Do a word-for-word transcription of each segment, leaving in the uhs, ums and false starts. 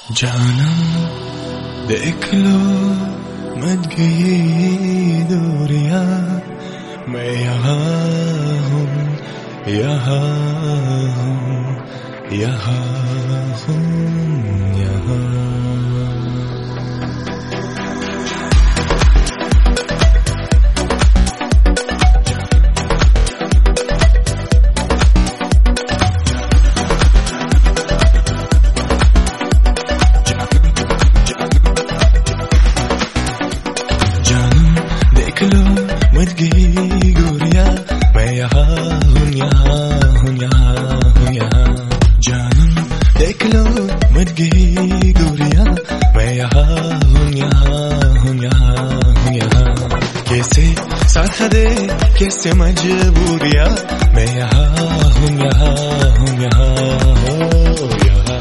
जानम देख लो मत गई दूरियां, मैं यहाँ हूँ यहाँ हूँ यहाँ हूँ यहाँ। मत गई गोरिया, मैं यहाँ हूँ यहाँ हूँ यहाँ हूँ यहाँ। जानम देख लो मत गई गोरिया, मैं यहाँ हूँ यहाँ हूँ यहाँ हूँ यहाँ। कैसे साथ दे कैसे मजबूरिया, मैं यहाँ हूँ यहाँ हूँ यहाँ हो यहाँ।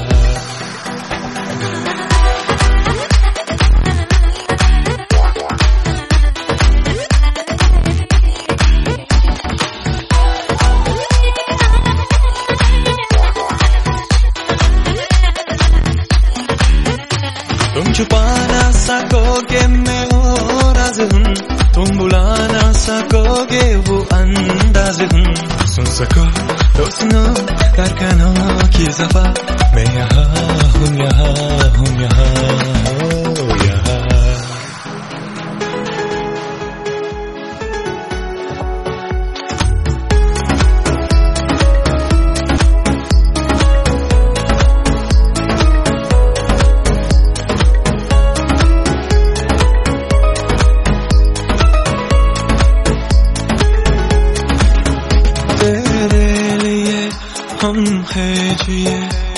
तुम छुपा ना सकोगे मैं वो राज हूँ, तुम बुला ना सकोगे वो अंदाज हूँ। सुन सको तो सुनो धड़कनों की ज़फ़ा, मैं यहाँ हूँ यहाँ हूँ यहाँ हो यहाँ। तेरे लिए हम है जिए